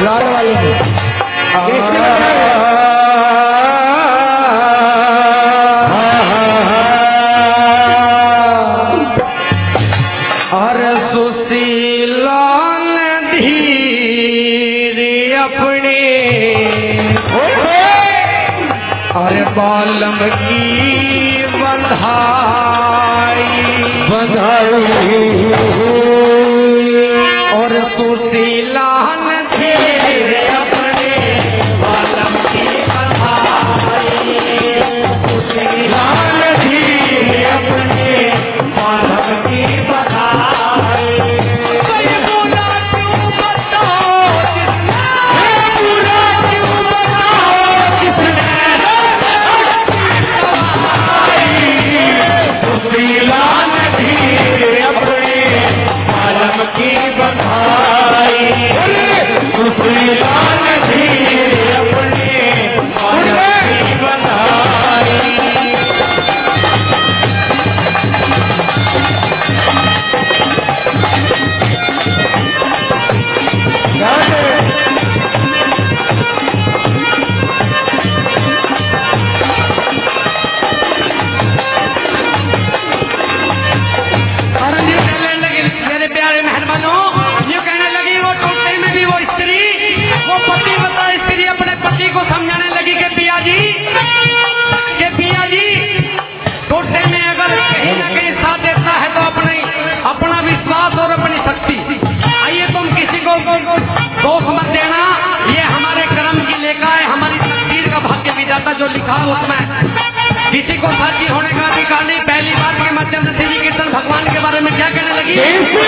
लाल वाले और सुशीला धीर अपने और बालम की बंधाई और सुशीला धीर अपने बालम की बंधाई सुशीला धीर अपने बालम की बंधाई बुरा क्यों बताओ किसने सुशीला धीर अपने बालम की बंधाई सुशीला धीर अपने बालम की बंधाई मेरे प्यारे मेहरबानों, ये कहने लगी वो टोटे में भी वो स्त्री, वो पतिव्रता स्त्री अपने पति को समझाने लगी कि पिया जी टोटे में अगर कहीं न कहीं साथ देता है तो अपना विश्वास और अपनी शक्ति। आइए तुम किसी को दोष मत देना, ये हमारे कर्म की लेखा है, हमारी तकदीर का भाग्य विधाता जो लिखा है उसमें किसी को साथी होने का अधिकार नहीं। पहली बात के माध्यम से श्री कीर्तन भगवान के बारे में क्या कहने लगी?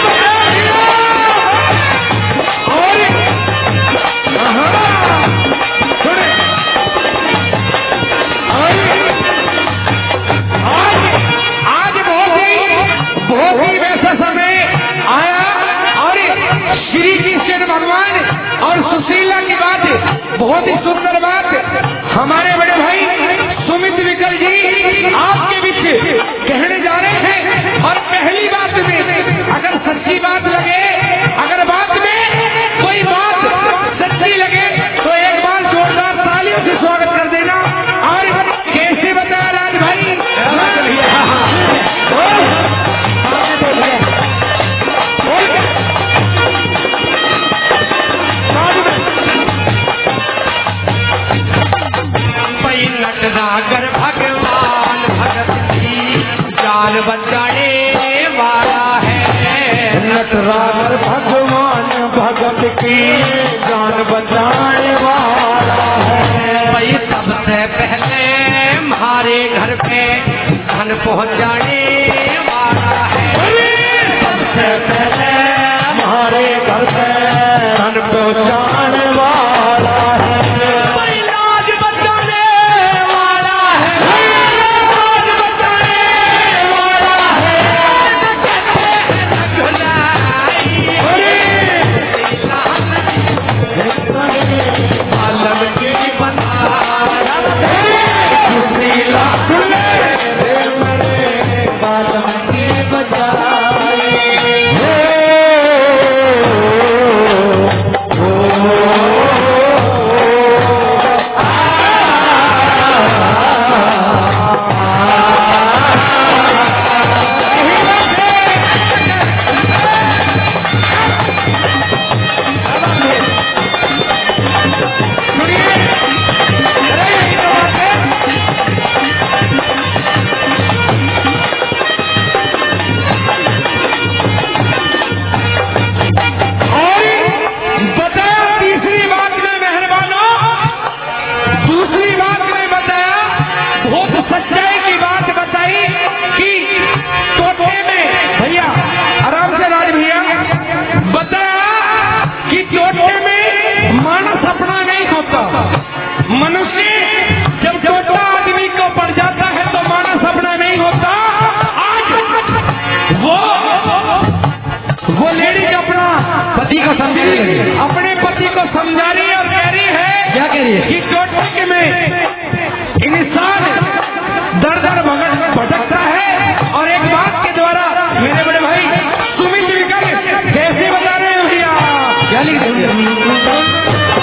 आज बहुत ही वैसा समय आया और श्री कृष्ण भगवान और सुशीला की बात, बहुत ही सुंदर बात हमारे बड़े भाई सुमित विकल जी आपके बीच कहने जा रहे हैं। और पहली बात में अगर सच्ची बात लगे, अगर बात में कोई बात सच्ची लगे तो एक बार जोरदार तालियों से स्वागत कर देना। और कैसे बताया राज भाई? नटनागर भगवान भगत की जान बचाने वाला है। नटनागर भगवान भगत की जान बचाने वाला है। भाई सबसे पहले हमारे घर पे धन पहुंचाने वाला है। सबसे पहले हमारे घर पे धन पहुंचाने वाला है। अपने पति को समझा रही है और कह रही है, क्या कह रही है कि टोटके में इंसान दर दर भटकता है। और एक बात के द्वारा मेरे बड़े भाई सुमित विकल कैसे बता रहे हैं भैया, क्या लिख रहे हैं?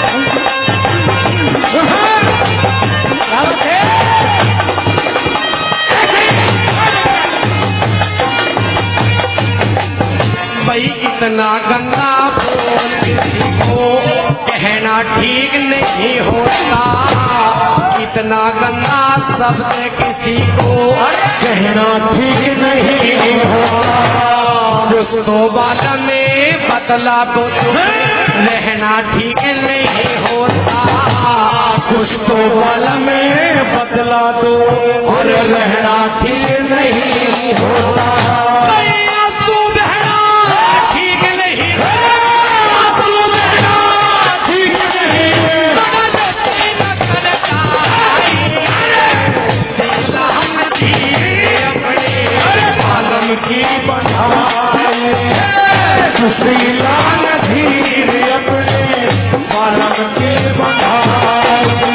इतना गंदा बोल किसी को कहना ठीक नहीं होता, इतना गंदा शब्द किसी को कहना ठीक नहीं होता। कुछ तो बात में बतला तो रहना ठीक नहीं होता, कुछ तो बाल में बदला दो और रहना ठीक नहीं होता। तू बहना ठीक नहीं, तू बहना ठीक नहीं, आलम की बढ़ाई सुशीला धीर अपने आलम की बढ़ाई।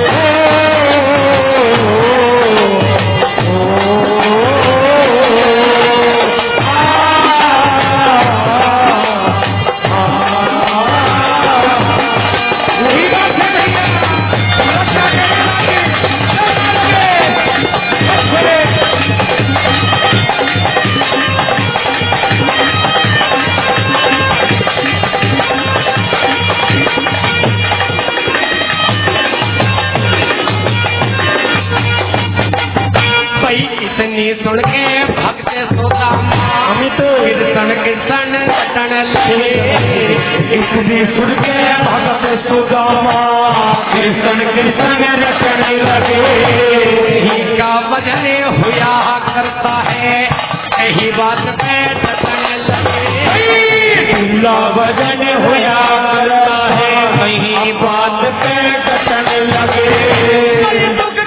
इतनी सुन के भक्त सुदामा कीर्तन कीर्तन रटन लगे, इतनी सुन के भक्त सुदामा कीर्तन कीर्तन रटन लगे। इनका भजन हुआ करता है यही बात पे डटन लगे, इनका भजन हुआ करता है कहीं बात पे डटन लगे।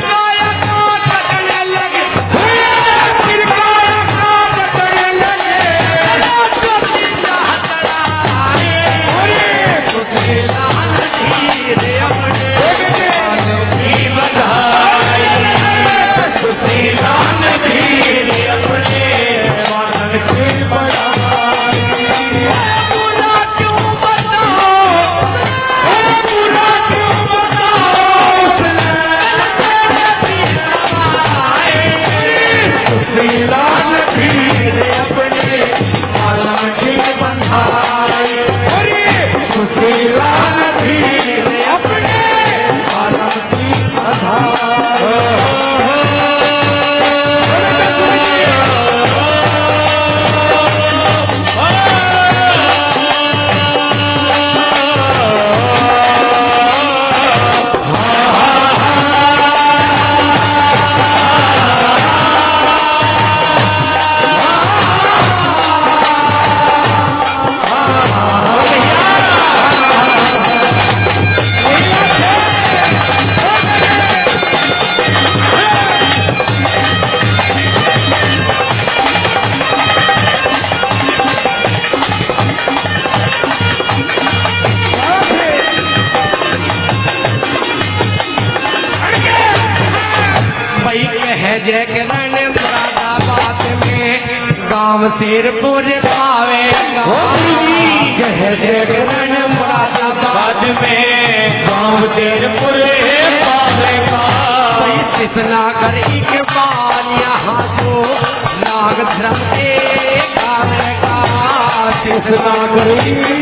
जय किरण मुरादाबाद में गाँव सिरपुर पावेगा, जय किरण मुरादाबाद में गाँव सिरपुर पावेगा। कृष्णागर इकबाल यहाँ तो नाग धर्म के गावेगा, कृष्णागर